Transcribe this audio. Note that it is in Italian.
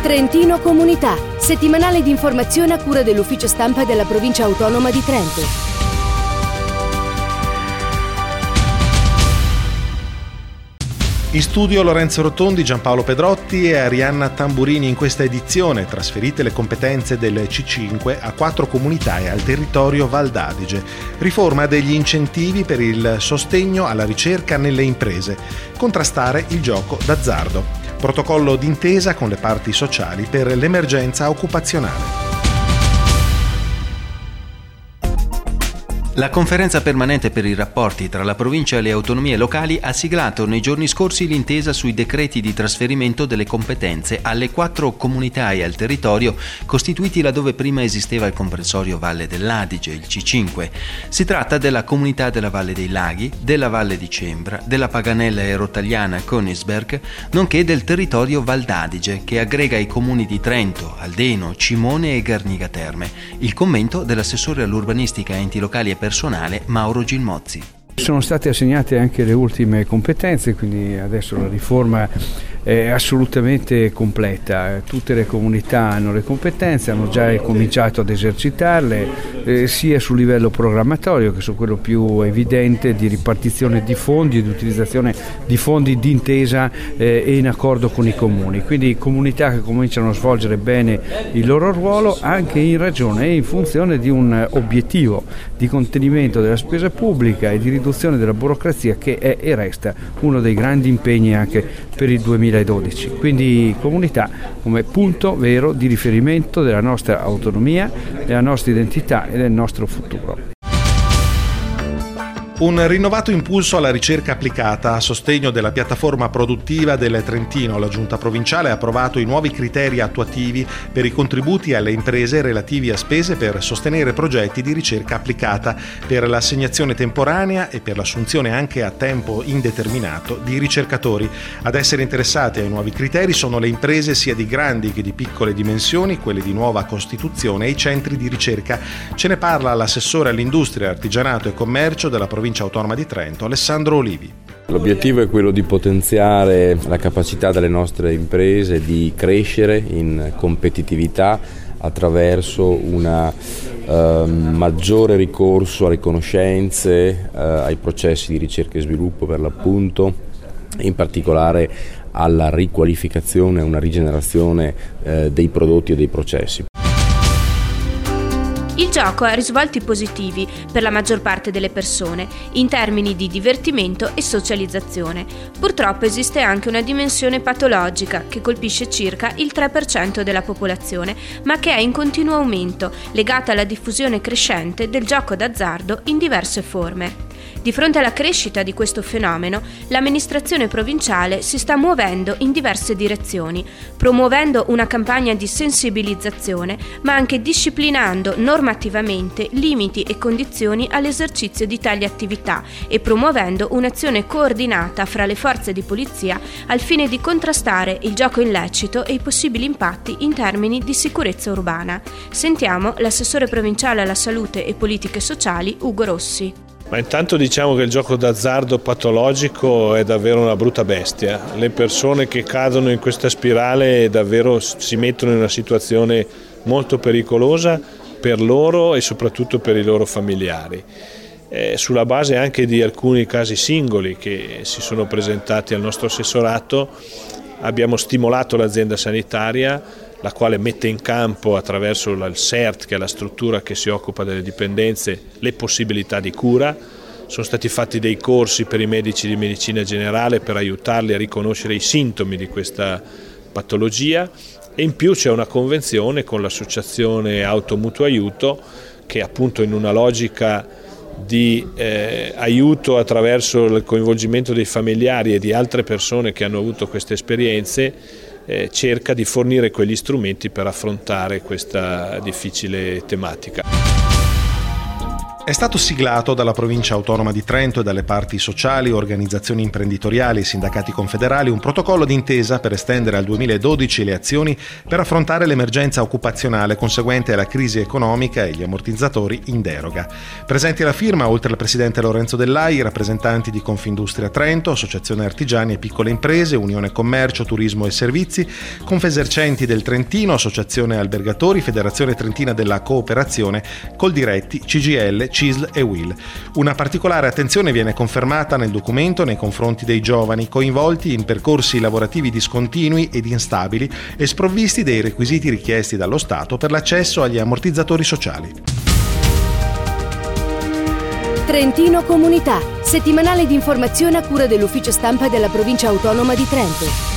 Trentino Comunità, settimanale di informazione a cura dell'Ufficio Stampa della Provincia Autonoma di Trento. In studio Lorenzo Rotondi, Giampaolo Pedrotti e Arianna Tamburini in questa edizione, trasferite le competenze del C5 a 4 comunità e al territorio Val d'Adige. Riforma degli incentivi per il sostegno alla ricerca nelle imprese. Contrastare il gioco d'azzardo. Protocollo d'intesa con le parti sociali per l'emergenza occupazionale. La Conferenza permanente per i rapporti tra la provincia e le autonomie locali ha siglato nei giorni scorsi l'intesa sui decreti di trasferimento delle competenze alle 4 comunità e al territorio costituiti laddove prima esisteva il comprensorio Valle dell'Adige, il C5. Si tratta della comunità della Valle dei Laghi, della Valle di Cembra, della Paganella e Rottagliana Königsberg, nonché del territorio Val d'Adige, che aggrega i comuni di Trento, Aldeno, Cimone e Garniga Terme. Il commento dell'assessore all'urbanistica, enti locali e personale Mauro Gilmozzi. Sono state assegnate anche le ultime competenze, quindi adesso la riforma è assolutamente completa. Tutte le comunità hanno le competenze, hanno già cominciato ad esercitarle, sia sul livello programmatorio che su quello più evidente di ripartizione di fondi e di utilizzazione di fondi d'intesa e in accordo con i comuni. Quindi comunità che cominciano a svolgere bene il loro ruolo anche in ragione e in funzione di un obiettivo di contenimento della spesa pubblica e di riduzione della burocrazia che è e resta uno dei grandi impegni anche per il 2012. Quindi comunità come punto vero di riferimento della nostra autonomia, della nostra identità e del nostro futuro. Un rinnovato impulso alla ricerca applicata a sostegno della piattaforma produttiva del Trentino. La Giunta provinciale ha approvato i nuovi criteri attuativi per i contributi alle imprese relativi a spese per sostenere progetti di ricerca applicata, per l'assegnazione temporanea e per l'assunzione anche a tempo indeterminato di ricercatori. Ad essere interessate ai nuovi criteri sono le imprese sia di grandi che di piccole dimensioni, quelle di nuova costituzione e i centri di ricerca. Ce ne parla l'assessore all'industria, artigianato e commercio della provincia autonoma di Trento, Alessandro Olivi. L'obiettivo è quello di potenziare la capacità delle nostre imprese di crescere in competitività attraverso un maggiore ricorso alle conoscenze, ai processi di ricerca e sviluppo per l'appunto, in particolare alla riqualificazione e una rigenerazione dei prodotti e dei processi. Il gioco ha risvolti positivi per la maggior parte delle persone in termini di divertimento e socializzazione. Purtroppo esiste anche una dimensione patologica che colpisce circa il 3% della popolazione, ma che è in continuo aumento, legata alla diffusione crescente del gioco d'azzardo in diverse forme. Di fronte alla crescita di questo fenomeno, l'amministrazione provinciale si sta muovendo in diverse direzioni, promuovendo una campagna di sensibilizzazione, ma anche disciplinando normativamente limiti e condizioni all'esercizio di tali attività e promuovendo un'azione coordinata fra le forze di polizia al fine di contrastare il gioco illecito e i possibili impatti in termini di sicurezza urbana. Sentiamo l'assessore provinciale alla salute e politiche sociali Ugo Rossi. Ma intanto diciamo che il gioco d'azzardo patologico è davvero una brutta bestia. Le persone che cadono in questa spirale davvero si mettono in una situazione molto pericolosa per loro e soprattutto per i loro familiari. Sulla base anche di alcuni casi singoli che si sono presentati al nostro assessorato, abbiamo stimolato l'azienda sanitaria, la quale mette in campo attraverso il CERT, che è la struttura che si occupa delle dipendenze, le possibilità di cura. Sono stati fatti dei corsi per i medici di medicina generale per aiutarli a riconoscere i sintomi di questa patologia e in più c'è una convenzione con l'associazione Automutuo Aiuto che appunto in una logica di aiuto attraverso il coinvolgimento dei familiari e di altre persone che hanno avuto queste esperienze cerca di fornire quegli strumenti per affrontare questa difficile tematica. È stato siglato dalla Provincia Autonoma di Trento e dalle parti sociali, organizzazioni imprenditoriali e sindacati confederali un protocollo d'intesa per estendere al 2012 le azioni per affrontare l'emergenza occupazionale conseguente alla crisi economica e gli ammortizzatori in deroga. Presenti alla firma, oltre al presidente Lorenzo Dellai, rappresentanti di Confindustria Trento, Associazione Artigiani e Piccole Imprese, Unione Commercio, Turismo e Servizi, Confesercenti del Trentino, Associazione Albergatori, Federazione Trentina della Cooperazione, Coldiretti, CGL, CISL e UIL. Una particolare attenzione viene confermata nel documento nei confronti dei giovani coinvolti in percorsi lavorativi discontinui ed instabili e sprovvisti dei requisiti richiesti dallo Stato per l'accesso agli ammortizzatori sociali. Trentino Comunità, settimanale di informazione a cura dell'Ufficio Stampa della Provincia Autonoma di Trento.